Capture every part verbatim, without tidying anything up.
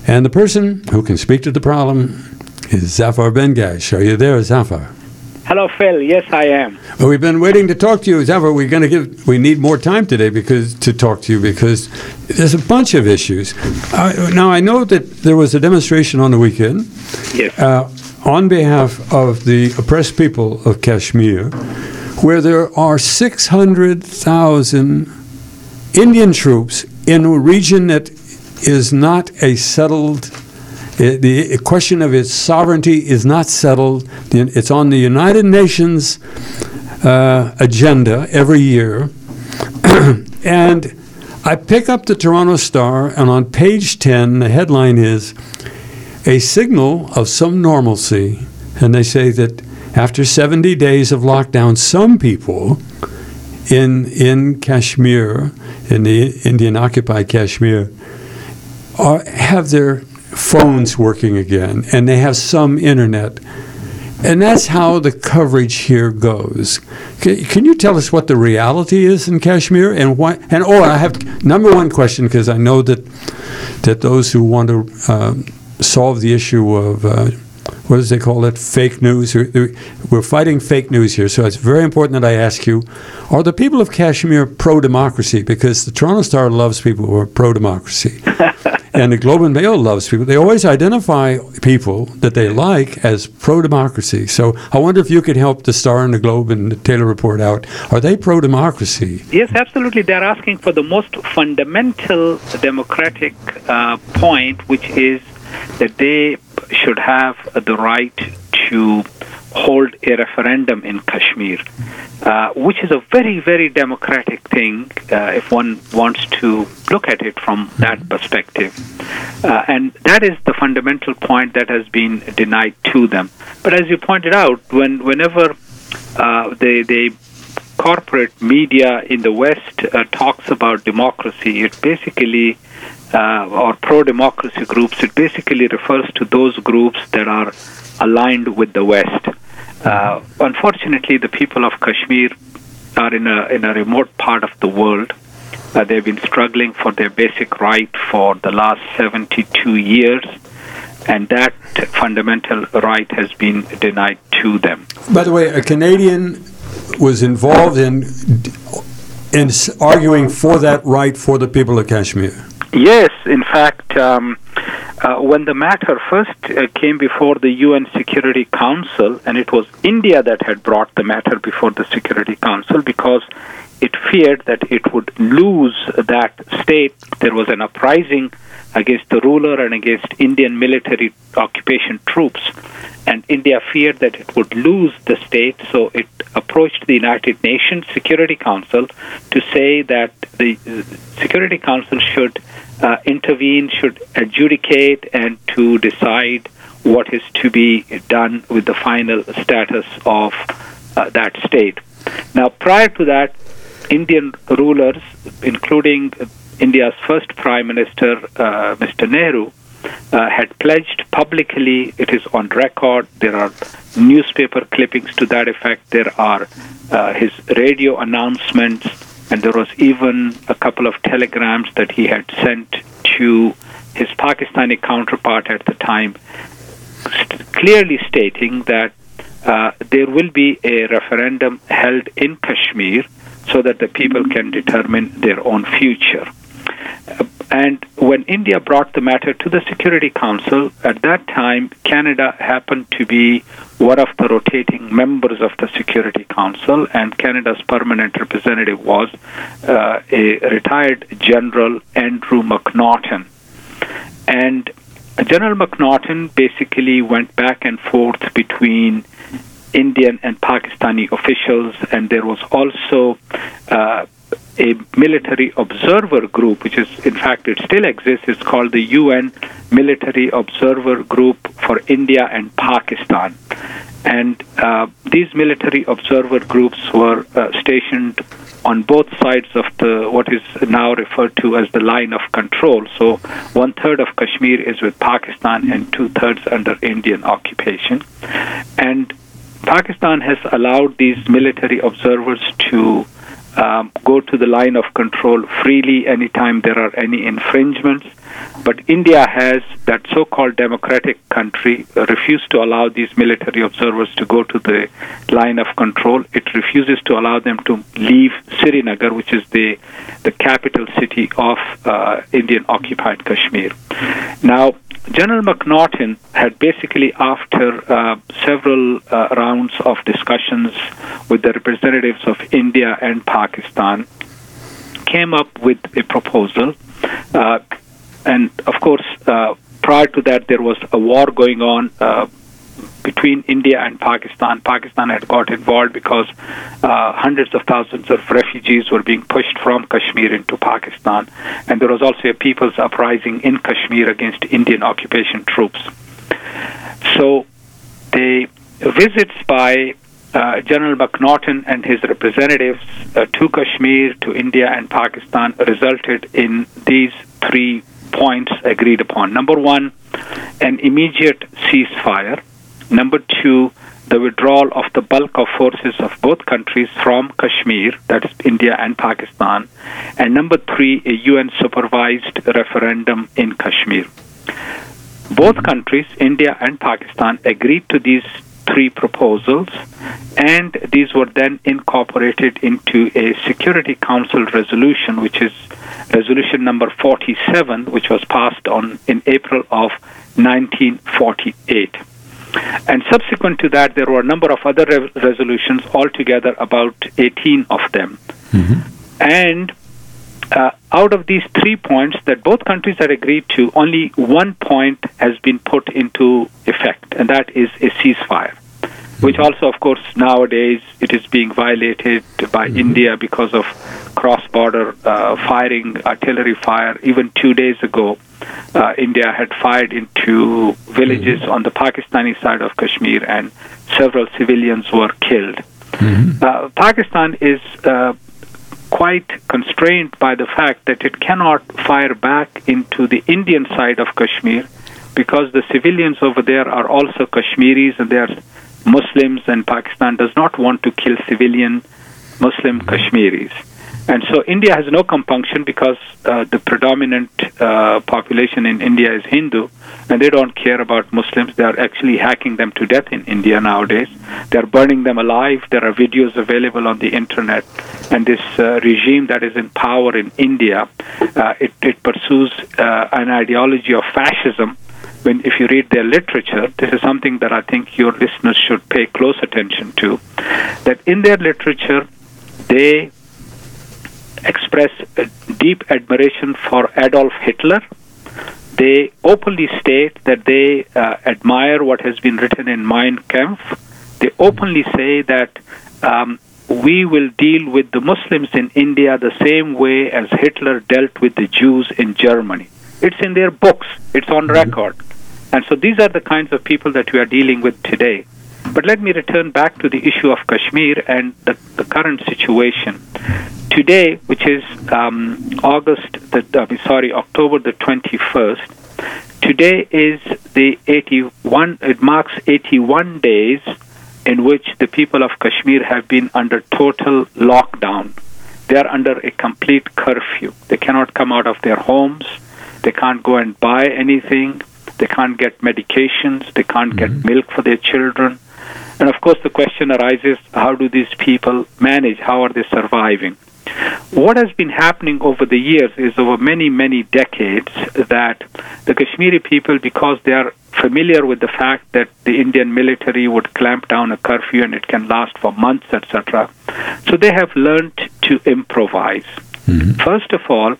And the person who can speak to the problem is Zafar Bengash. Are you there, Zafar? Hello, Phil. Yes, I am. Well, we've been waiting to talk to you, Zafar. We're going to give. We need more time today because to talk to you because there's a bunch of issues. Uh, now, I know that there was a demonstration on the weekend. Yes. Uh, on behalf of the oppressed people of Kashmir, where there are six hundred thousand Indian troops in a region that is not a settled. It, the question of its sovereignty is not settled. It's on the United Nations uh, agenda every year. And I pick up the Toronto Star, and on page ten, the headline is, "A signal of some normalcy." And they say that after seventy days of lockdown, some people in, in Kashmir, in the Indian-occupied Kashmir, are, have their phones working again, and they have some internet. And that's how the coverage here goes. Can, can you tell us what the reality is in Kashmir? And why? And oh, I have number one question, because I know that that those who want to uh, solve the issue of uh, what does they call it? Fake news. We're fighting fake news here, so it's very important that I ask you: are the people of Kashmir pro-democracy? Because the Toronto Star loves people who are pro-democracy. And the Globe and Mail loves people. They always identify people that they like as pro-democracy. So I wonder if you could help the Star and the Globe and the Taylor Report out. Are they pro-democracy? Yes, absolutely. They're asking for the most fundamental democratic uh, point, which is that they should have the right to hold a referendum in Kashmir, uh, which is a very, very democratic thing uh, if one wants to look at it from that perspective. Uh, and that is the fundamental point that has been denied to them. But as you pointed out, when whenever uh, the, the corporate media in the West uh, talks about democracy, it basically, uh, or pro-democracy groups, it basically refers to those groups that are aligned with the West. Uh, unfortunately, the people of Kashmir are in a in a remote part of the world. Uh, they've been struggling for their basic right for the last seventy-two years, and that fundamental right has been denied to them. By the way, a Canadian was involved in in arguing for that right for the people of Kashmir. Yes, in fact, um, uh, when the matter first uh, came before the U N Security Council, and it was India that had brought the matter before the Security Council because it feared that it would lose that state. There was an uprising against the ruler and against Indian military occupation troops, and India feared that it would lose the state, so it approached the United Nations Security Council to say that the Security Council should uh, intervene, should adjudicate, and to decide what is to be done with the final status of uh, that state. Now, prior to that, Indian rulers, including India's first Prime Minister, uh, Mister Nehru, uh, had pledged publicly, it is on record, there are newspaper clippings to that effect, there are uh, his radio announcements, and there was even a couple of telegrams that he had sent to his Pakistani counterpart at the time, st- clearly stating that uh, there will be a referendum held in Kashmir so that the people can determine their own future. Uh, and when India brought the matter to the Security Council, at that time, Canada happened to be one of the rotating members of the Security Council, and Canada's permanent representative was uh, a retired General Andrew McNaughton. And General McNaughton basically went back and forth between Indian and Pakistani officials, and there was also uh, a military observer group, which is, in fact, it still exists. It's called the U N Military Observer Group for India and Pakistan. And uh, these military observer groups were uh, stationed on both sides of the what is now referred to as the line of control. So one third of Kashmir is with Pakistan and two thirds under Indian occupation. And Pakistan has allowed these military observers to um, go to the line of control freely anytime there are any infringements. But India has, that so-called democratic country, uh, refused to allow these military observers to go to the line of control. It refuses to allow them to leave Srinagar, which is the the capital city of uh, Indian-occupied Kashmir. Now, General McNaughton had basically, after uh, several uh, rounds of discussions with the representatives of India and Pakistan, came up with a proposal. Uh, and, of course, uh, prior to that, there was a war going on uh, between India and Pakistan. Pakistan had got involved because uh, hundreds of thousands of refugees were being pushed from Kashmir into Pakistan. And there was also a people's uprising in Kashmir against Indian occupation troops. So the visits by uh, General McNaughton and his representatives uh, to Kashmir, to India and Pakistan resulted in these three points agreed upon. Number one, an immediate ceasefire. Number two, the withdrawal of the bulk of forces of both countries from Kashmir, that is India and Pakistan. And number three, a U N-supervised referendum in Kashmir. Both countries, India and Pakistan, agreed to these three proposals, and these were then incorporated into a Security Council resolution, which is resolution number forty-seven, which was passed on in April of nineteen forty-eight. And subsequent to that, there were a number of other re- resolutions, altogether about eighteen of them. Mm-hmm. And uh, out of these three points that both countries had agreed to, only one point has been put into effect, and that is a ceasefire, mm-hmm. which also, of course, nowadays it is being violated by mm-hmm. India because of cross-border uh, firing, artillery fire. Even two days ago, Uh, India had fired into villages mm-hmm. on the Pakistani side of Kashmir, and several civilians were killed. Mm-hmm. Uh, Pakistan is uh, quite constrained by the fact that it cannot fire back into the Indian side of Kashmir because the civilians over there are also Kashmiris and they are Muslims, and Pakistan does not want to kill civilian Muslim mm-hmm. Kashmiris. And so India has no compunction because uh, the predominant uh, population in India is Hindu, and they don't care about Muslims. They are actually hacking them to death in India nowadays. They are burning them alive. There are videos available on the internet. And this uh, regime that is in power in India, uh, it, it pursues uh, an ideology of fascism. When, if you read their literature, this is something that I think your listeners should pay close attention to, that in their literature, they express a deep admiration for Adolf Hitler. They openly state that they uh, admire what has been written in Mein Kampf. They openly say that um, we will deal with the Muslims in India the same way as Hitler dealt with the Jews in Germany. It's in their books. It's on record. And so these are the kinds of people that we are dealing with today. But let me return back to the issue of Kashmir and the, the current situation. Today, which is um, August, the, uh, sorry, October the twenty-first, today is the eighty-one, it marks eighty-one days in which the people of Kashmir have been under total lockdown. They are under a complete curfew. They cannot come out of their homes. They can't go and buy anything. They can't get medications. They can't mm-hmm. get milk for their children. And of course, the question arises, how do these people manage? How are they surviving? What has been happening over the years is over many, many decades that the Kashmiri people, because they are familiar with the fact that the Indian military would clamp down a curfew and it can last for months, et cetera, so they have learned to improvise. Mm-hmm. First of all,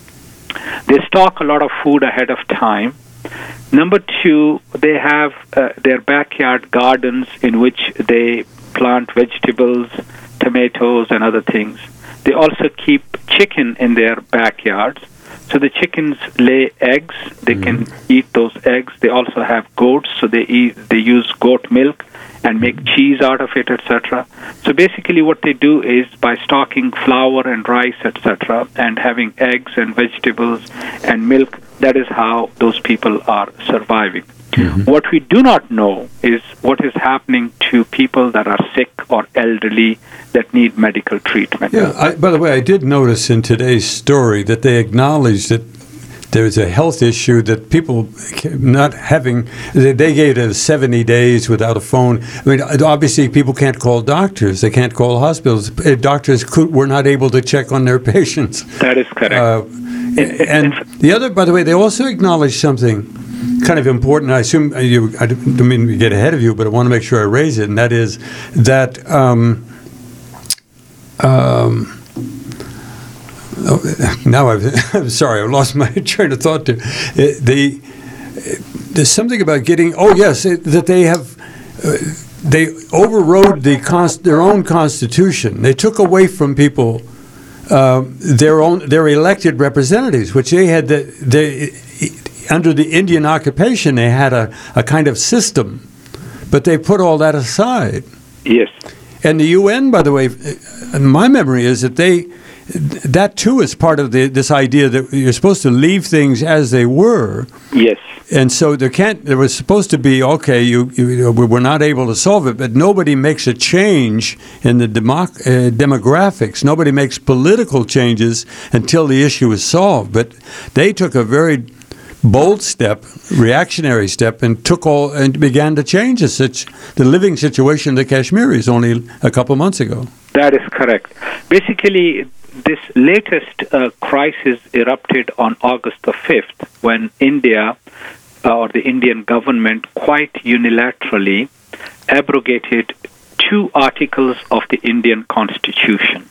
they stock a lot of food ahead of time. Number two, they have uh, their backyard gardens in which they plant vegetables, tomatoes, and other things. They also keep chicken in their backyards. So the chickens lay eggs. They mm-hmm. can eat those eggs. They also have goats, so they eat. They use goat milk and make cheese out of it, et cetera. So basically what they do is by stocking flour and rice, et cetera, and having eggs and vegetables and milk, that is how those people are surviving. Mm-hmm. What we do not know is what is happening to people that are sick or elderly that need medical treatment. Yeah. I, by the way, I did notice in today's story that they acknowledged that there's a health issue that people not having, they gave it seventy days without a phone. I mean, obviously people can't call doctors. They can't call hospitals. Doctors could, were not able to check on their patients. That is correct. Uh, and the other, by the way, they also acknowledged something kind of important. I assume you, I don't mean to get ahead of you, but I want to make sure I raise it, and that is that um, um, oh, now I've, I'm sorry, I've lost my train of thought. To the there's something about getting. Oh yes, it, that they have. Uh, they overrode the const, their own constitution. They took away from people uh, their own their elected representatives, which they had. The, they, under the Indian occupation, they had a, a kind of system, but they put all that aside. Yes. And the U N, by the way, my memory is that they, that too is part of the, this idea that you're supposed to leave things as they were. Yes. And so there can't, there was supposed to be, okay, you, you we're not able to solve it, but nobody makes a change in the democ- uh, demographics. Nobody makes political changes until the issue is solved. But they took a very bold step, reactionary step, and took all and began to change the, situ- the living situation of the Kashmiris only a couple months ago. That is correct. Basically, this latest uh, crisis erupted on August the fifth when India uh, or the Indian government quite unilaterally abrogated two articles of the Indian Constitution.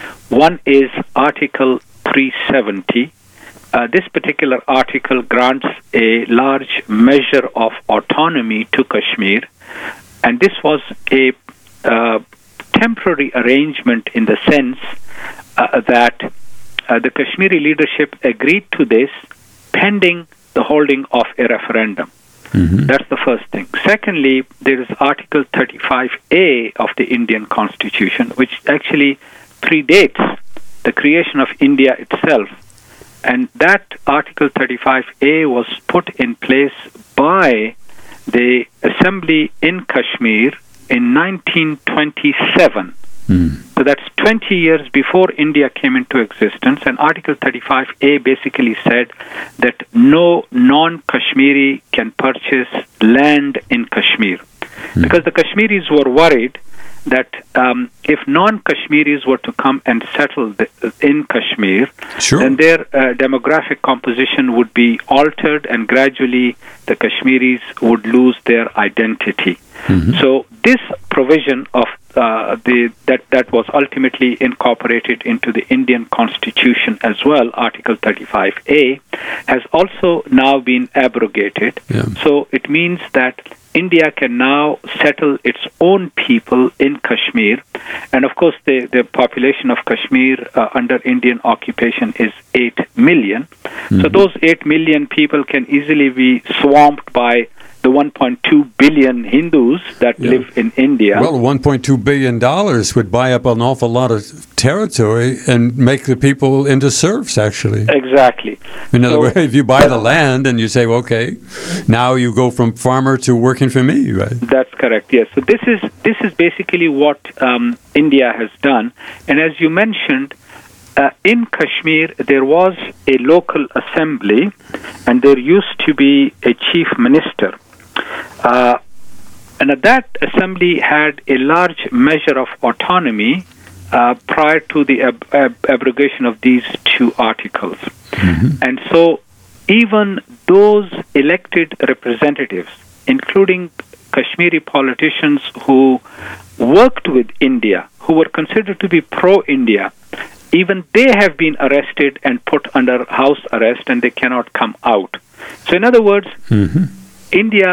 One is Article three seventy. Uh, this particular article grants a large measure of autonomy to Kashmir, and this was a uh, temporary arrangement in the sense uh, that uh, the Kashmiri leadership agreed to this pending the holding of a referendum. Mm-hmm. That's the first thing. Secondly, there is Article thirty-five A of the Indian Constitution, which actually predates the creation of India itself. And that Article thirty-five A was put in place by the Assembly in Kashmir in nineteen twenty-seven. Mm. So that's twenty years before India came into existence. And Article thirty-five A basically said that no non-Kashmiri can purchase land in Kashmir. Mm. Because the Kashmiris were worried that um, if non-Kashmiris were to come and settle the, in Kashmir, sure. then their uh, demographic composition would be altered and gradually the Kashmiris would lose their identity. Mm-hmm. So this provision of uh, the that, that was ultimately incorporated into the Indian Constitution as well, Article thirty-five A, has also now been abrogated. Yeah. So it means that India can now settle its own people in Kashmir. And of course, the, the population of Kashmir uh, under Indian occupation is eight million. Mm-hmm. So those eight million people can easily be swamped by the one point two billion Hindus that yeah. live in India. Well, one point two billion dollars would buy up an awful lot of territory and make the people into serfs, actually. Exactly. In other so, words, if you buy the land and you say, well, okay, now you go from farmer to working for me, right? That's correct, yes. So this is, this is basically what um, India has done. And as you mentioned, Uh, in Kashmir, there was a local assembly, and there used to be a chief minister. Uh, and that assembly had a large measure of autonomy uh, prior to the ab- ab- abrogation of these two articles. Mm-hmm. And so even those elected representatives, including Kashmiri politicians who worked with India, who were considered to be pro-India, even they have been arrested and put under house arrest, and they cannot come out. So in other words, mm-hmm. India,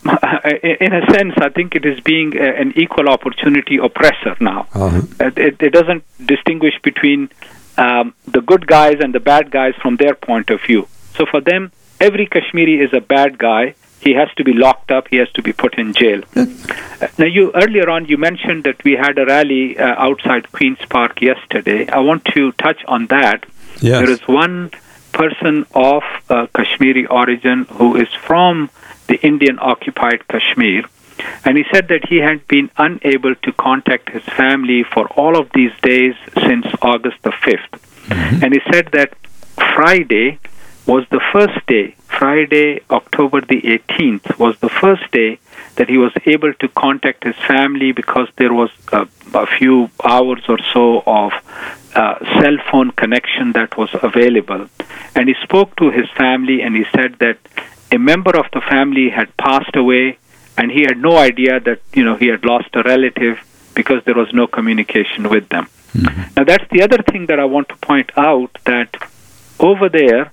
in a sense, I think it is being a, an equal opportunity oppressor now. Uh-huh. It, it doesn't distinguish between um, the good guys and the bad guys from their point of view. So for them, every Kashmiri is a bad guy. He has to be locked up. He has to be put in jail. Now, you earlier on, you mentioned that we had a rally uh, outside Queen's Park yesterday. I want to touch on that. Yes. There is one person of uh, Kashmiri origin who is from the Indian-occupied Kashmir. And he said that he had been unable to contact his family for all of these days since August the fifth. Mm-hmm. And he said that Friday was the first day, Friday, October the eighteenth, was the first day that he was able to contact his family because there was a, a few hours or so of uh, cell phone connection that was available. And he spoke to his family and he said that a member of the family had passed away and he had no idea that, you know, he had lost a relative because there was no communication with them. Mm-hmm. Now, that's the other thing that I want to point out, that over there,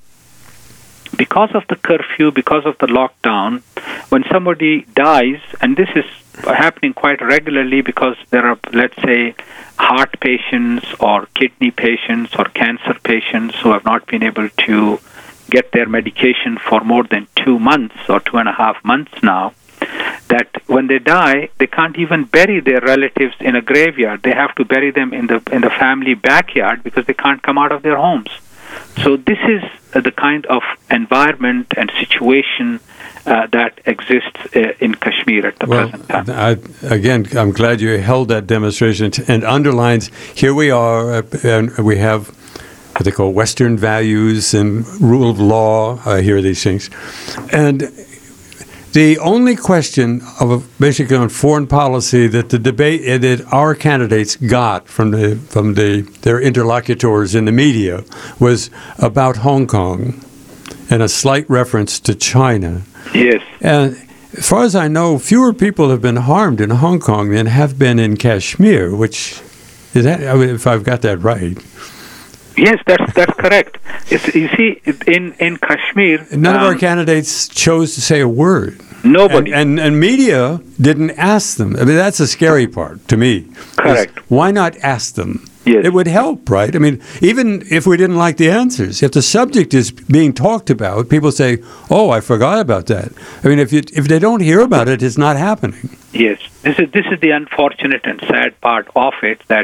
because of the curfew, because of the lockdown, when somebody dies, and this is happening quite regularly because there are, let's say, heart patients or kidney patients or cancer patients who have not been able to get their medication for more than two months or two and a half months now, that when they die, they can't even bury their relatives in a graveyard. They have to bury them in the in the family backyard because they can't come out of their homes. So this is uh, the kind of environment and situation uh, that exists uh, in Kashmir at the well, present time. I, again, I'm glad you held that demonstration t- and underlines, here we are, uh, and we have what they call Western values and rule of law. I hear these things. And the only question of basically on foreign policy that the debate that our candidates got from the from the their interlocutors in the media was about Hong Kong and a slight reference to China. Yes. And as far as I know, fewer people have been harmed in Hong Kong than have been in Kashmir, which is that, I mean, if I've got that right. Yes, that's that's correct. It's, you see, in, in Kashmir... None um, of our candidates chose to say a word. Nobody. And, and, and media didn't ask them. I mean, that's the scary part to me. Correct. Why not ask them? Yes. It would help, right? I mean, even if we didn't like the answers, if the subject is being talked about, people say, oh, I forgot about that. I mean, if you, if they don't hear about it, it's not happening. Yes. This is, this is the unfortunate and sad part of it, that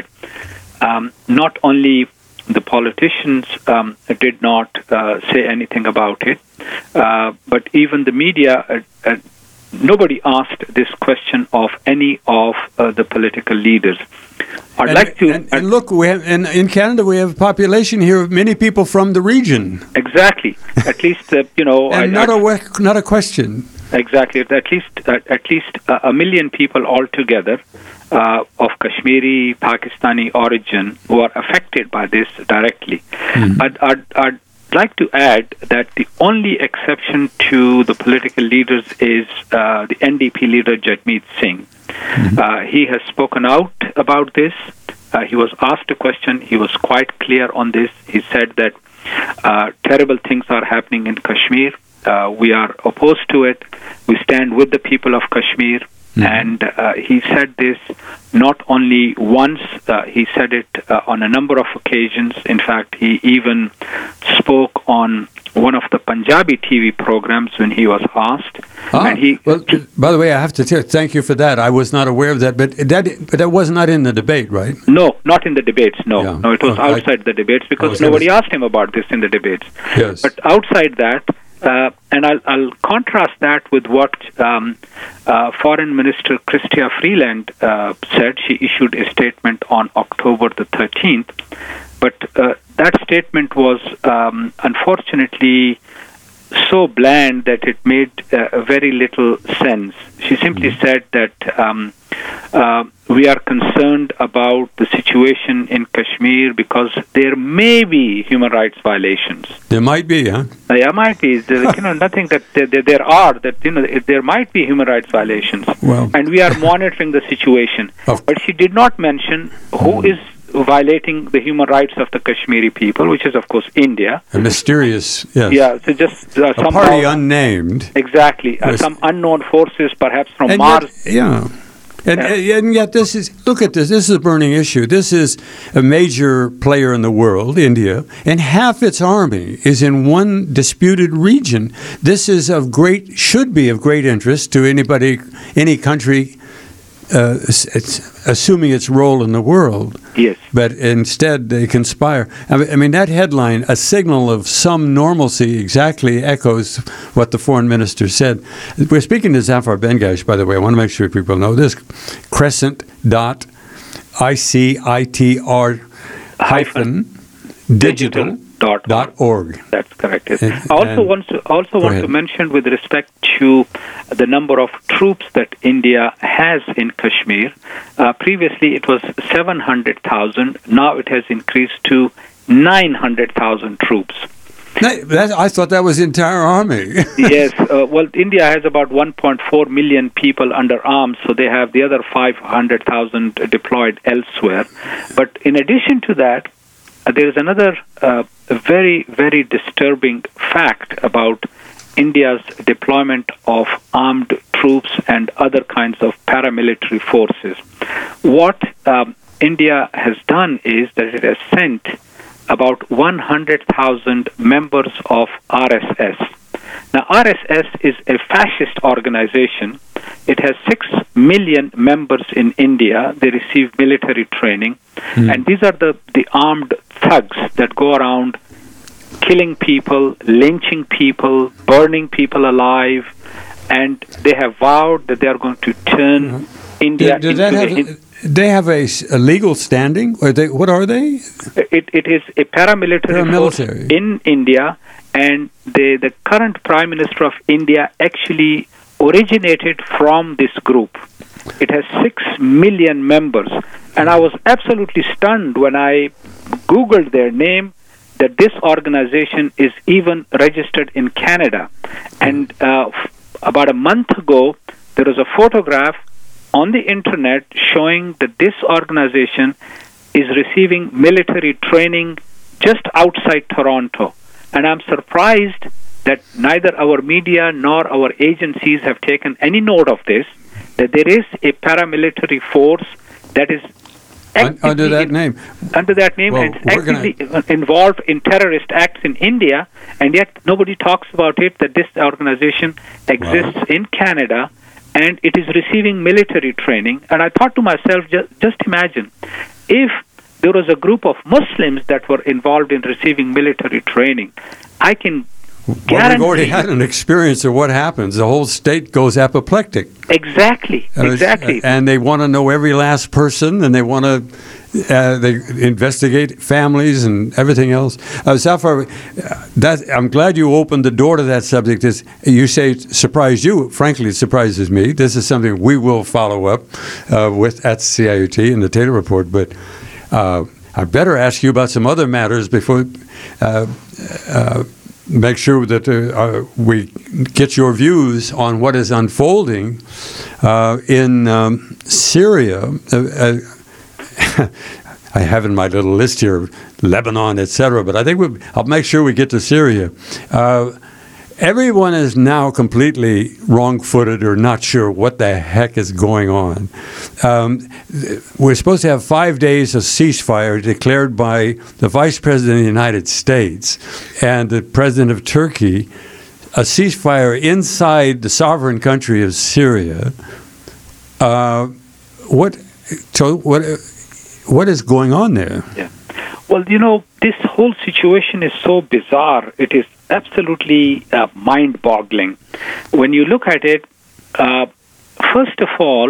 um, not only the politicians um, did not uh, say anything about it, uh, but even the media, uh, uh, nobody asked this question of any of uh, the political leaders. I'd and, like to... And, and look, we have, and in Canada, we have a population here of many people from the region. Exactly. At least, uh, you know... and I, not, I, a, not a question. Exactly. At least, uh, at least uh, a million people altogether Uh, of Kashmiri, Pakistani origin who are affected by this directly. Mm. I'd, I'd, I'd like to add that the only exception to the political leaders is uh, the N D P leader Jagmeet Singh. Mm-hmm. Uh, he has spoken out about this. Uh, he was asked a question. He was quite clear on this. He said that uh, terrible things are happening in Kashmir. Uh, we are opposed to it. We stand with the people of Kashmir. Mm-hmm. And uh, he said this not only once, uh, he said it uh, on a number of occasions. In fact, he even spoke on one of the Punjabi T V programs when he was asked. Ah, and he, well, by the way, I have to tell, thank you for that. I was not aware of that, but that but that was not in the debate, right? No, not in the debates, no. Yeah. No, it was oh, outside I, the debates because nobody asked him about this in the debates. Yes. But outside that, Uh, and I'll, I'll contrast that with what um, uh, Foreign Minister Chrystia Freeland uh, said. She issued a statement on October the thirteenth. But uh, that statement was um, unfortunately so bland that it made uh, very little sense. She simply mm-hmm. said that um, uh, we are concerned about the situation in Kashmir because there may be human rights violations. There might be, huh? There might be. There, you know, nothing that there, there, there are that you know there might be human rights violations, well, and we are monitoring the situation. But she did not mention who mm. is violating the human rights of the Kashmiri people, which is, of course, India. A mysterious, yes. Yeah, so just uh, a party unnamed. Exactly. Uh, some unknown forces, perhaps from and Mars. Yet, yeah. And, yeah. and yet this is, look at this, this is a burning issue. This is a major player in the world, India, and half its army is in one disputed region. This is of great, should be of great interest to anybody, any country uh, it's assuming its role in the world. Yes. But instead they conspire. I mean, I mean, that headline, a signal of some normalcy, exactly echoes what the foreign minister said. We're speaking to Zafar Bengash, by the way. I want to make sure people know this. Crescent dot I C I T R hyphen digital dot org. That's correct. Yes. And, I also want to also want ahead. to mention with respect to the number of troops that India has in Kashmir. Uh, previously, it was seven hundred thousand. Now it has increased to nine hundred thousand troops. That, I thought that was the entire army. Yes. Uh, well, India has about one point four million people under arms, so they have the other five hundred thousand deployed elsewhere. But in addition to that, uh, there is another uh, very, very disturbing fact about India's deployment of armed troops and other kinds of paramilitary forces. What um, India has done is that it has sent about one hundred thousand members of R S S. Now, R S S is a fascist organization. It has six million members in India. They receive military training. Mm. And these are the, the armed thugs that go around killing people, lynching people, burning people alive. And they have vowed that they are going to turn mm-hmm. India do, do into that have, a... They have a, a legal standing? Or they, what are they? It, it is a paramilitary, paramilitary force in India, and the, the current Prime Minister of India actually originated from this group. It has six million members, and I was absolutely stunned when I Googled their name that this organization is even registered in Canada. And uh, f- about a month ago, there was a photograph on the internet showing that this organization is receiving military training just outside Toronto. And I'm surprised that neither our media nor our agencies have taken any note of this, that there is a paramilitary force that is under that name. Under that name, well, and it's actively gonna... involved in terrorist acts in India, and yet nobody talks about it, that this organization exists wow. in Canada, and it is receiving military training. And I thought to myself, just, just imagine, if there was a group of Muslims that were involved in receiving military training, I can well, guarantee... we've already had an experience of what happens. The whole state goes apoplectic. Exactly, uh, exactly. And they want to know every last person, and they want to... Uh, they investigate families and everything else. Uh, Zafar, that, I'm glad you opened the door to that subject. It's, you say it surprised you. Frankly, it surprises me. This is something we will follow up uh, with at C I U T in the Taylor Report. But uh, I better ask you about some other matters before uh, uh, make sure that uh, we get your views on what is unfolding uh, in um, Syria. Uh, uh, I have in my little list here Lebanon, et cetera, but I think we, I'll make sure we get to Syria. Uh, everyone is now completely wrong-footed or not sure what the heck is going on. Um, we're supposed to have five days of ceasefire declared by the Vice President of the United States and the President of Turkey, a ceasefire inside the sovereign country of Syria. Uh, what, so what, what is going on there? Yeah. Well, you know, this whole situation is so bizarre. It is absolutely uh, mind-boggling. When you look at it, uh, first of all,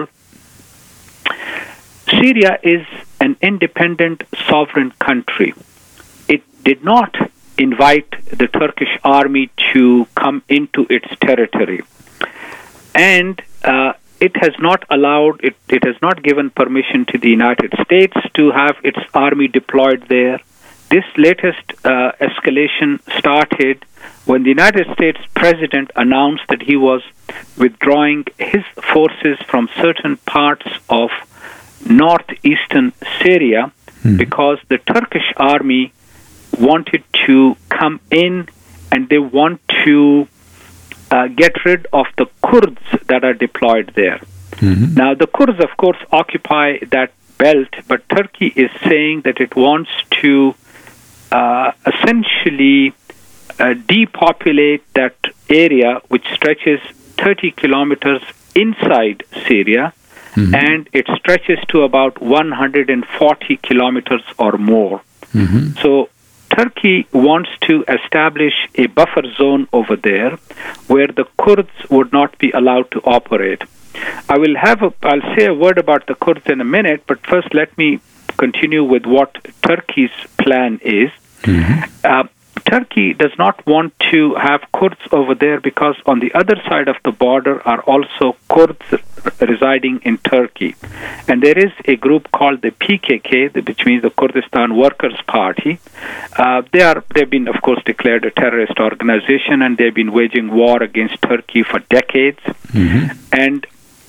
Syria is an independent, sovereign country. It did not invite the Turkish army to come into its territory. And uh, it has not allowed, it, it has not given permission to the United States to have its army deployed there. This latest uh, escalation started when the United States President announced that he was withdrawing his forces from certain parts of northeastern Syria hmm. because the Turkish army wanted to come in and they want to uh, get rid of the Kurds that are deployed there. Mm-hmm. Now, the Kurds, of course, occupy that belt, but Turkey is saying that it wants to uh, essentially uh, depopulate that area, which stretches thirty kilometers inside Syria, mm-hmm. and it stretches to about one hundred forty kilometers or more. Mm-hmm. So Turkey wants to establish a buffer zone over there where the Kurds would not be allowed to operate. I will have a, I'll say a word about the Kurds in a minute, but first let me continue with what Turkey's plan is. Mm-hmm. Uh, Turkey does not want to have Kurds over there because on the other side of the border are also Kurds residing in Turkey. And there is a group called the P K K, which means the Kurdistan Workers' Party. Uh, they are, they've been, of course, declared a terrorist organization, and they've been waging war against Turkey for decades. Mm-hmm. And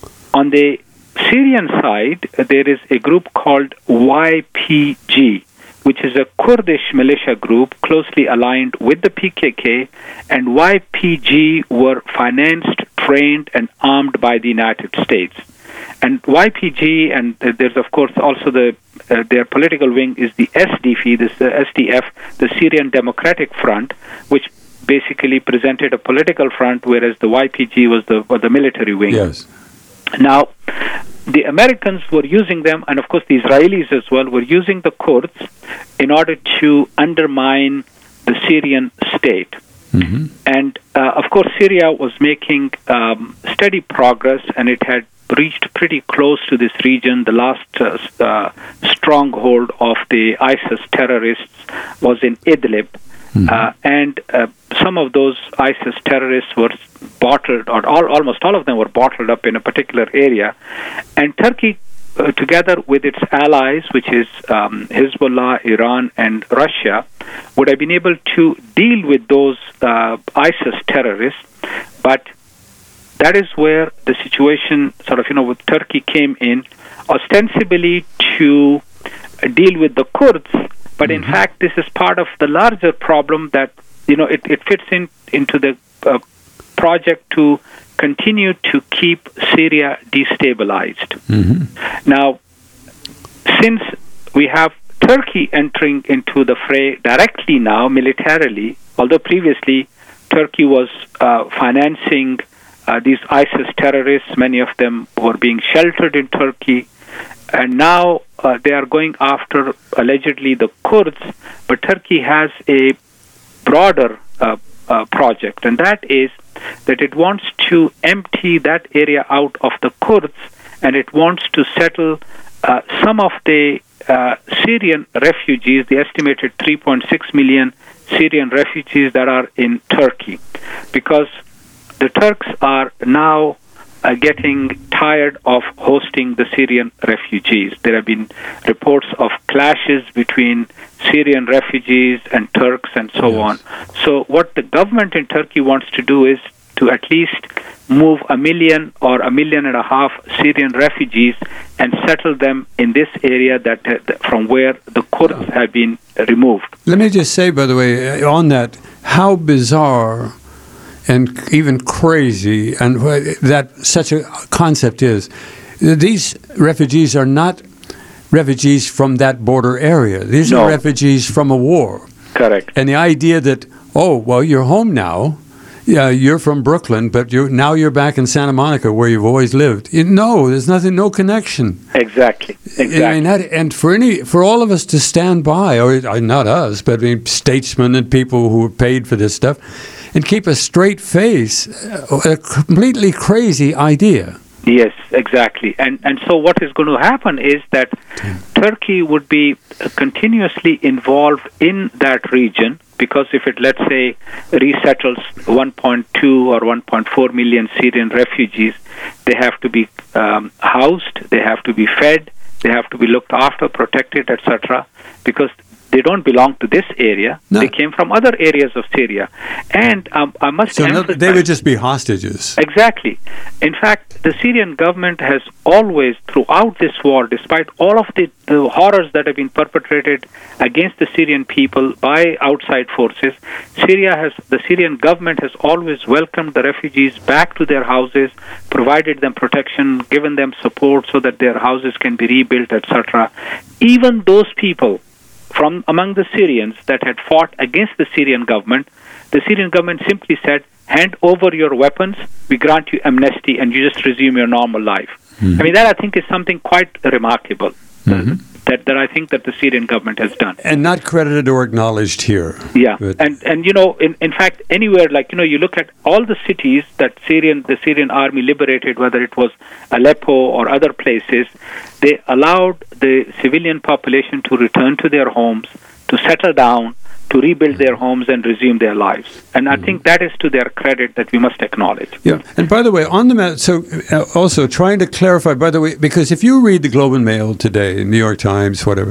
on the Syrian side, there is a group called Y P G, which is a Kurdish militia group closely aligned with the P K K, and Y P G were financed, trained, and armed by the United States. And Y P G, and uh, there's of course also the uh, their political wing is the S D F, this uh, S D F, the Syrian Democratic Front, which basically presented a political front, whereas the Y P G was the was the military wing. Yes. Now, the Americans were using them, and of course the Israelis as well, were using the Kurds in order to undermine the Syrian state. Mm-hmm. And, uh, of course, Syria was making um, steady progress, and it had reached pretty close to this region. The last uh, uh, stronghold of the ISIS terrorists was in Idlib. Mm-hmm. Uh, and uh, some of those ISIS terrorists were bottled, or all, almost all of them were bottled up in a particular area. And Turkey, uh, together with its allies, which is um, Hezbollah, Iran, and Russia, would have been able to deal with those uh, ISIS terrorists. But that is where the situation sort of, you know, with Turkey came in, ostensibly to deal with the Kurds. But in mm-hmm. fact, this is part of the larger problem that, you know, it, it fits in into the uh, project to continue to keep Syria destabilized. Mm-hmm. Now, since we have Turkey entering into the fray directly now, militarily, although previously Turkey was uh, financing uh, these ISIS terrorists, many of them were being sheltered in Turkey, and now uh, they are going after, allegedly, the Kurds, but Turkey has a broader uh, uh, project, and that is that it wants to empty that area out of the Kurds, and it wants to settle uh, some of the uh, Syrian refugees, the estimated three point six million Syrian refugees that are in Turkey, because the Turks are now Uh, getting tired of hosting the Syrian refugees. There have been reports of clashes between Syrian refugees and Turks and so yes. on. So what the government in Turkey wants to do is to at least move a million or a million and a half Syrian refugees and settle them in this area that uh, from where the Kurds have been removed. Let me just say, by the way, on that, how bizarre and even crazy, and that such a concept is. These refugees are not refugees from that border area. These no. are refugees from a war. Correct. And the idea that, oh, well, you're home now. Yeah, you're from Brooklyn, but you're, now you're back in Santa Monica where you've always lived. You, no, there's nothing, no connection. Exactly. Exactly. I mean, that, and for any, for all of us to stand by, or not us, but I mean, statesmen and people who are paid for this stuff, and keep a straight face, a completely crazy idea. Yes, exactly. And and so what is going to happen is that Turkey would be continuously involved in that region, because if it, let's say, resettles one point two or one point four million Syrian refugees, they have to be um, housed, they have to be fed, they have to be looked after, protected, et cetera, because they don't belong to this area. No. They came from other areas of Syria. And um, I must so emphasize... So they would just be hostages. Exactly. In fact, the Syrian government has always, throughout this war, despite all of the, the horrors that have been perpetrated against the Syrian people by outside forces, Syria has, the Syrian government has always welcomed the refugees back to their houses, provided them protection, given them support so that their houses can be rebuilt, et cetera. Even those people from among the Syrians that had fought against the Syrian government, the Syrian government simply said, hand over your weapons, we grant you amnesty, and you just resume your normal life. Mm-hmm. I mean, that I think is something quite remarkable. Mm-hmm. That, that I think that the Syrian government has done. And not credited or acknowledged here. Yeah, but and, and you know, in, in fact, anywhere, like, you know, you look at all the cities that Syrian the Syrian army liberated, whether it was Aleppo or other places, they allowed the civilian population to return to their homes, to settle down, to rebuild their homes and resume their lives. And mm-hmm. I think that is to their credit that we must acknowledge. Yeah. And by the way, on the ma- so uh, also trying to clarify, by the way, because if you read the Globe and Mail today, New York Times, whatever,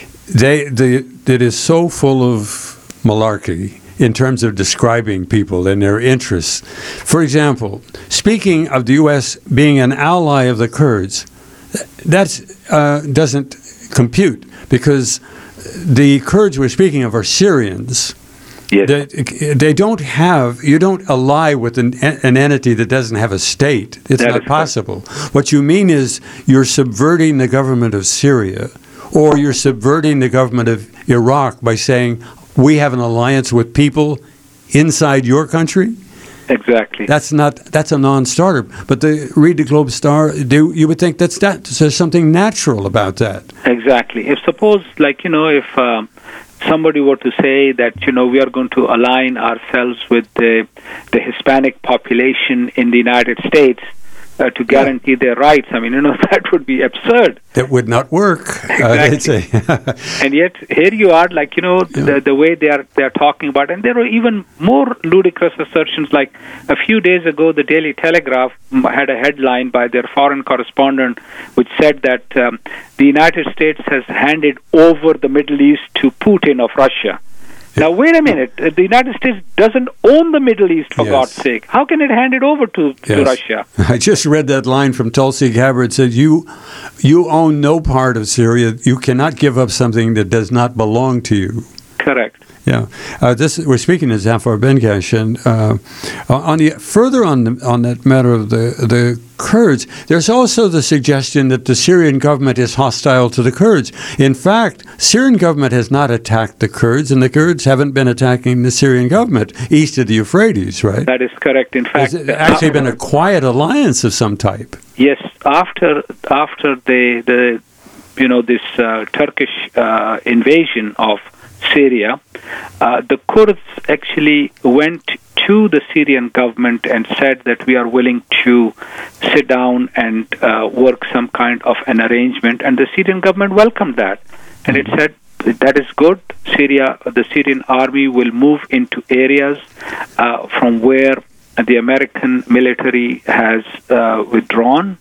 they, they it is so full of malarkey in terms of describing people and their interests. For example, speaking of the U S being an ally of the Kurds, that uh, doesn't compute, because the Kurds we're speaking of are Syrians. Yes. They, they don't have, you don't ally with an, an entity that doesn't have a state. It's that not possible. Correct. What you mean is you're subverting the government of Syria, or you're subverting the government of Iraq by saying, we have an alliance with people inside your country? Exactly. That's not. That's a non-starter. But the read the Globe Star, do you would think that's that. There's something natural about that. Exactly. If suppose, like, you know, if um, somebody were to say that, you know, we are going to align ourselves with the the Hispanic population in the United States uh, to guarantee yeah. their rights, I mean, you know, that would be absurd. That would not work. Exactly. Uh, And yet here you are, like, you know, yeah. the, the way they are they are talking about, and there are even more ludicrous assertions. Like a few days ago, the Daily Telegraph had a headline by their foreign correspondent, which said that um, the United States has handed over the Middle East to Putin of Russia. Now, wait a minute. The United States doesn't own the Middle East, for yes. God's sake. How can it hand it over to, yes. to Russia? I just read that line from Tulsi Gabbard. It said, you, you own no part of Syria. You cannot give up something that does not belong to you. Correct. Yeah, uh, this we're speaking to Zafar Benkash, and uh, on the further on the, on that matter of the the Kurds, there's also the suggestion that the Syrian government is hostile to the Kurds. In fact, Syrian government has not attacked the Kurds, and the Kurds haven't been attacking the Syrian government east of the Euphrates, right? That is correct. In fact, it's actually been a quiet alliance of some type. Yes, after after the the you know this uh, Turkish uh, invasion of Syria, uh, the Kurds actually went to the Syrian government and said that we are willing to sit down and uh, work some kind of an arrangement, and the Syrian government welcomed that, and it said that is good. Syria, the Syrian army will move into areas uh, from where the American military has uh, withdrawn,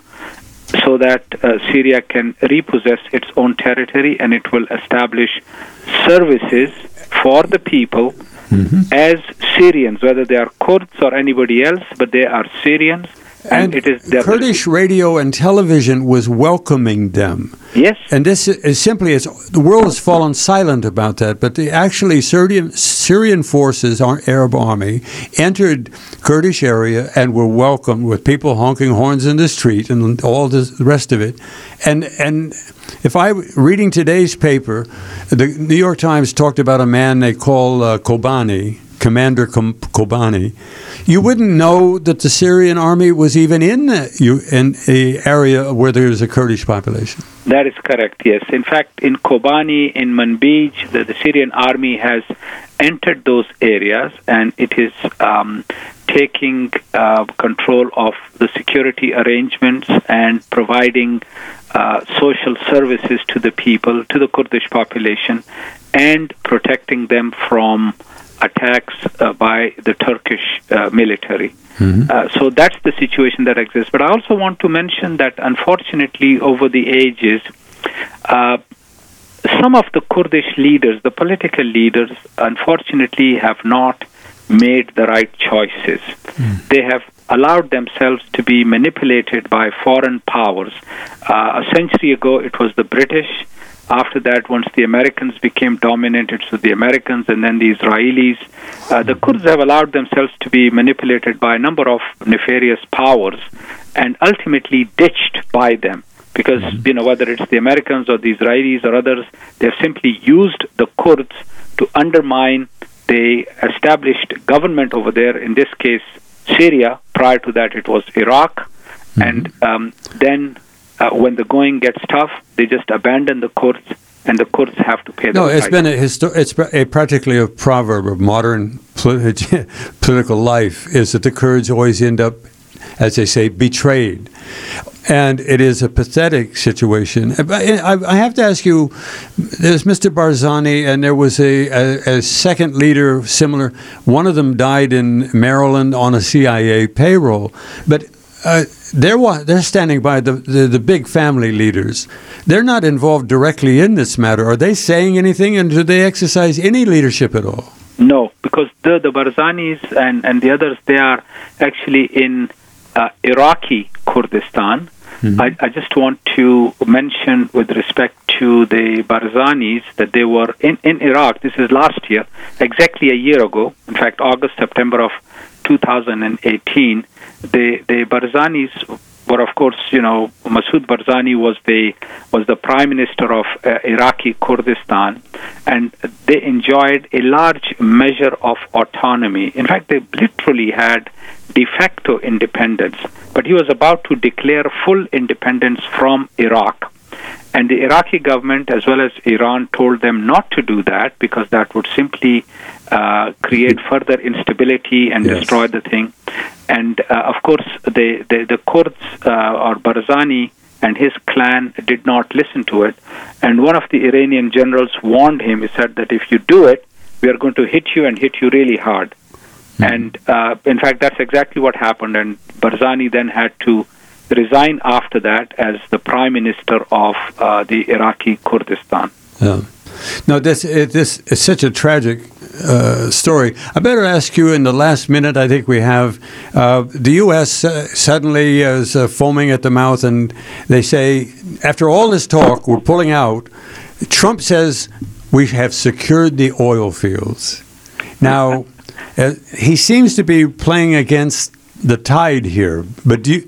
so that uh, Syria can repossess its own territory, and it will establish services for the people mm-hmm. as Syrians, whether they are Kurds or anybody else, but they are Syrians. And, and it is Kurdish radio and television was welcoming them. Yes. And this is simply, it's, the world has fallen silent about that, but the actually Syrian, Syrian forces, our Arab army, entered Kurdish area and were welcomed with people honking horns in the street and all the rest of it. And and if I, reading today's paper, the New York Times talked about a man they call uh, Kobani, Commander Kobani. You wouldn't know that the Syrian army was even in the, you, in a area where there's a Kurdish population. That is correct, yes. In fact, in Kobani, in Manbij, the, the Syrian army has entered those areas, and it is um, taking uh, control of the security arrangements and providing uh, social services to the people, to the Kurdish population, and protecting them from attacks uh, by the Turkish uh, military. Mm-hmm. Uh, so that's the situation that exists. But I also want to mention that, unfortunately, over the ages, uh, some of the Kurdish leaders, the political leaders, unfortunately have not made the right choices. Mm. They have allowed themselves to be manipulated by foreign powers. Uh, a century ago, it was the British. After that, once the Americans became dominant, it was the Americans and then the Israelis. Uh, the Kurds have allowed themselves to be manipulated by a number of nefarious powers and ultimately ditched by them. Because, you know, whether it's the Americans or the Israelis or others, they've simply used the Kurds to undermine the established government over there, in this case, Syria. Prior to that, it was Iraq. Mm-hmm. And um, then uh, when the going gets tough, they just abandon the courts, and the courts have to pay. No, it's price. been a histo- it's a, practically a proverb of modern politi- political life is that the Kurds always end up, as they say, betrayed. And it is a pathetic situation. I, I have to ask you, there's Mister Barzani, and there was a, a, a second leader similar. One of them died in Maryland on a C I A payroll. But uh, they're, they're standing by the, the, the big family leaders. They're not involved directly in this matter. Are they saying anything, and do they exercise any leadership at all? No, because the, the Barzanis and, and the others, they are actually in uh, Iraqi Kurdistan. Mm-hmm. I, I just want to mention with respect to the Barzanis that they were in, in Iraq. This is last year, exactly a year ago. In fact, August, September of two thousand eighteen. The the Barzanis were, of course, you know, Masoud Barzani was the was the prime minister of uh, Iraqi Kurdistan, and they enjoyed a large measure of autonomy. In fact, they literally had de facto independence, but he was about to declare full independence from Iraq. And the Iraqi government, as well as Iran, told them not to do that because that would simply uh, create further instability and yes. destroy the thing. And, uh, of course, the, the, the Kurds, uh, or Barzani and his clan, did not listen to it. And one of the Iranian generals warned him. He said that if you do it, we are going to hit you and hit you really hard. And, uh, in fact, that's exactly what happened. And Barzani then had to resign after that as the prime minister of uh, the Iraqi Kurdistan. Yeah. No, this, it, this is such a tragic uh, story. I better ask you in the last minute I think we have, uh, the U S uh, suddenly is uh, foaming at the mouth, and they say, after all this talk, we're pulling out. Trump says we have secured the oil fields. Now, Uh, he seems to be playing against the tide here, but do you,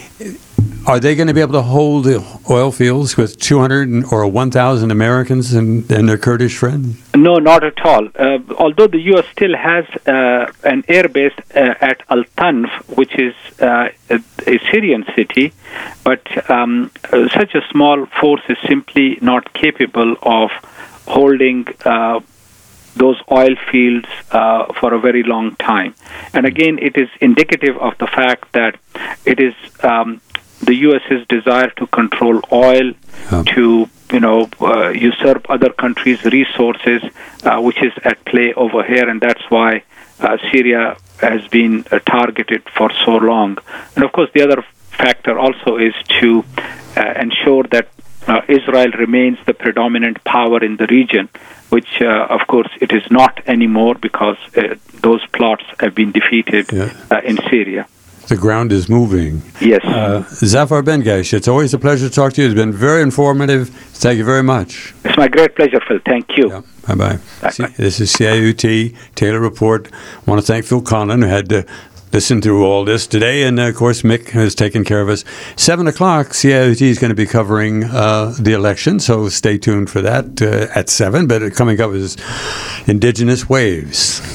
are they going to be able to hold the oil fields with two hundred or one thousand Americans and, and their Kurdish friends? No, not at all. Uh, although the U S still has uh, an air base uh, at Al-Tanf, which is uh, a, a Syrian city, but um, uh, such a small force is simply not capable of holding uh, those oil fields uh, for a very long time. And again, it is indicative of the fact that it is um, the US's desire to control oil, oh. to you know uh, usurp other countries' resources, uh, which is at play over here, and that's why uh, Syria has been uh, targeted for so long. And of course, the other factor also is to uh, ensure that uh, Israel remains the predominant power in the region, which, uh, of course, it is not anymore because uh, those plots have been defeated yeah. uh, in Syria. The ground is moving. Yes. Uh, Zafar Ben-Gaish, it's always a pleasure to talk to you. It's been very informative. Thank you very much. It's my great pleasure, Phil. Thank you. Yeah. Bye-bye. Bye-bye. This is C I U T, Taylor Report. I want to thank Phil Conlon, who had to listen through all this today. And, uh, of course, Mick has taken care of us. seven o'clock, C I U T is going to be covering uh, the election, so stay tuned for that uh, at seven. But coming up is Indigenous Waves.